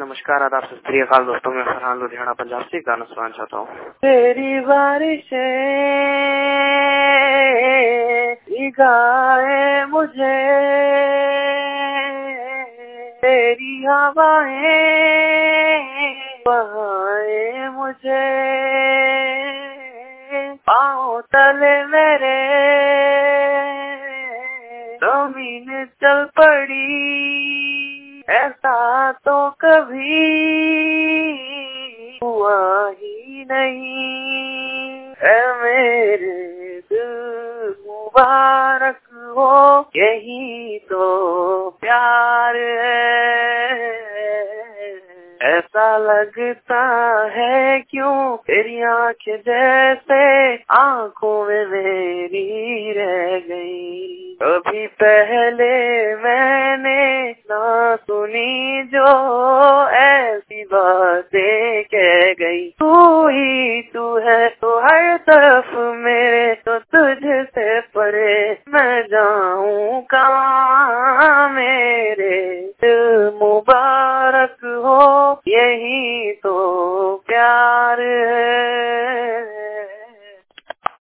नमस्कार, आदाब, सत श्री अकाल दोस्तों। मैं फरहान लुधियाना पंजाब से गाना सुनाना चाहता हूँ। तेरी बारिशें भिगाए मुझे, तेरी हवाएं बहाए मुझे, पाँव तले मेरे जमीन चल पड़ी, ऐसा तो कभी हुआ ही नहीं। ऐ मेरे दिल मुबारक हो, यही तो प्यार है। ऐसा लगता है क्यों तेरी आंखें जैसे आंखों में मेरी रह गई। कभी पहले मैंने ना सुनी जो ऐसी बातें कह गई। तू ही तू है तो हर तरफ मेरे, तो तुझसे परे मैं जाऊं कहाँ। मेरे दिल मुबारक